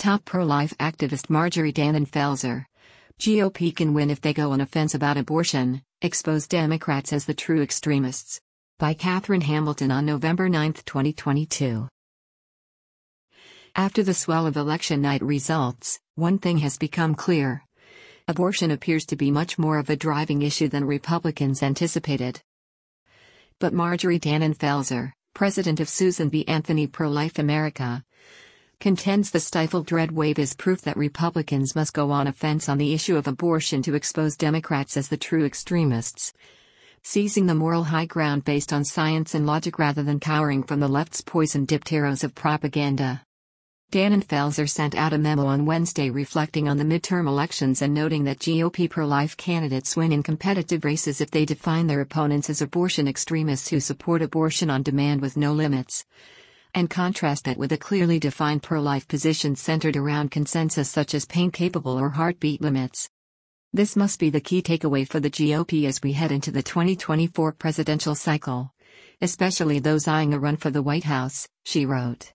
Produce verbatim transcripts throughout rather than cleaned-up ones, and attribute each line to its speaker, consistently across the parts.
Speaker 1: Top pro-life activist Marjorie Dannenfelser. G O P can win if they go on offense about abortion, expose Democrats as the true extremists. By Catherine Hamilton on November ninth, twenty twenty-two. After the swell of election night results, one thing has become clear. Abortion appears to be much more of a driving issue than Republicans anticipated. But Marjorie Dannenfelser, president of Susan B. Anthony Pro-Life America, contends the stifled red wave is proof that Republicans must go on offense on the issue of abortion to expose Democrats as the true extremists, seizing the moral high ground based on science and logic rather than cowering from the left's poison-dipped arrows of propaganda. Dannenfelser sent out a memo on Wednesday reflecting on the midterm elections and noting that G O P pro-life candidates win in competitive races if they define their opponents as abortion extremists who support abortion on demand with no limits, and contrast that with a clearly defined pro-life position centered around consensus such as pain-capable or heartbeat limits. This must be the key takeaway for the G O P as we head into the twenty twenty-four presidential cycle, especially those eyeing a run for the White House, she wrote.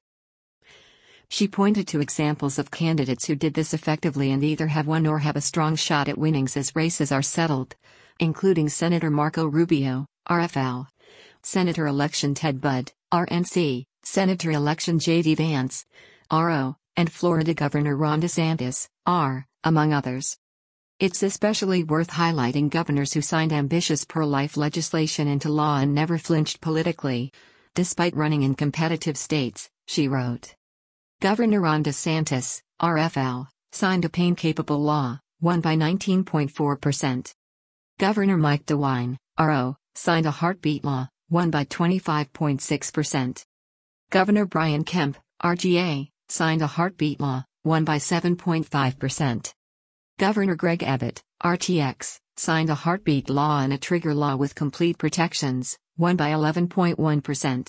Speaker 1: She pointed to examples of candidates who did this effectively and either have won or have a strong shot at winning as races are settled, including Senator Marco Rubio, R F L, Senator-election Ted Budd, R N C, Senator-election J D Vance, R O, and Florida Governor Ron DeSantis, R, among others. It's especially worth highlighting governors who signed ambitious pro-life legislation into law and never flinched politically, despite running in competitive states, she wrote. Governor Ron DeSantis, R F L, signed a pain-capable law, won by nineteen point four percent. Governor Mike DeWine, R O, signed a heartbeat law, won by twenty-five point six percent. Governor Brian Kemp, R G A, signed a heartbeat law, won by seven point five percent. Governor Greg Abbott, R T X, signed a heartbeat law and a trigger law with complete protections, won by eleven point one percent.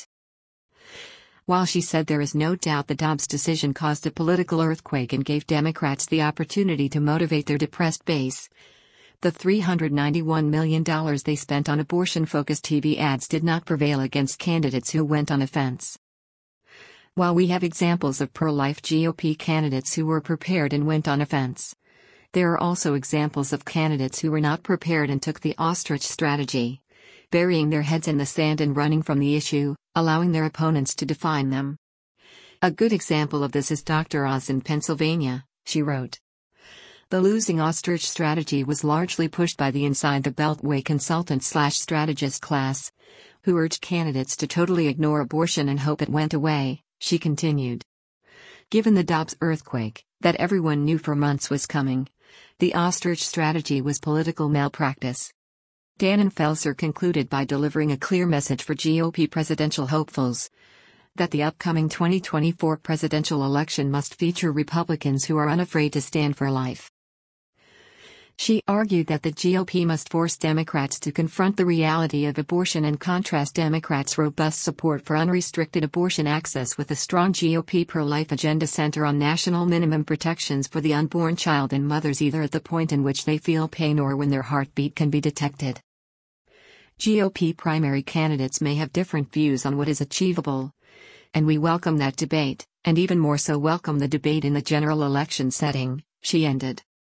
Speaker 1: While she said there is no doubt the Dobbs decision caused a political earthquake and gave Democrats the opportunity to motivate their depressed base, the three hundred ninety-one million dollars they spent on abortion-focused T V ads did not prevail against candidates who went on offense. While we have examples of pro-life G O P candidates who were prepared and went on offense, there are also examples of candidates who were not prepared and took the ostrich strategy, burying their heads in the sand and running from the issue, allowing their opponents to define them. A good example of this is Doctor Oz in Pennsylvania, she wrote. The losing ostrich strategy was largely pushed by the Inside the Beltway consultant-slash-strategist class, who urged candidates to totally ignore abortion and hope it went away, she continued. Given the Dobbs earthquake, that everyone knew for months was coming, the ostrich strategy was political malpractice. Dannenfelser concluded by delivering a clear message for G O P presidential hopefuls, that the upcoming twenty twenty-four presidential election must feature Republicans who are unafraid to stand for life. She argued that the G O P must force Democrats to confront the reality of abortion and contrast Democrats' robust support for unrestricted abortion access with a strong G O P pro-life agenda center on national minimum protections for the unborn child and mothers either at the point in which they feel pain or when their heartbeat can be detected. G O P primary candidates may have different views on what is achievable, and we welcome that debate, and even more so welcome the debate in the general election setting, she ended.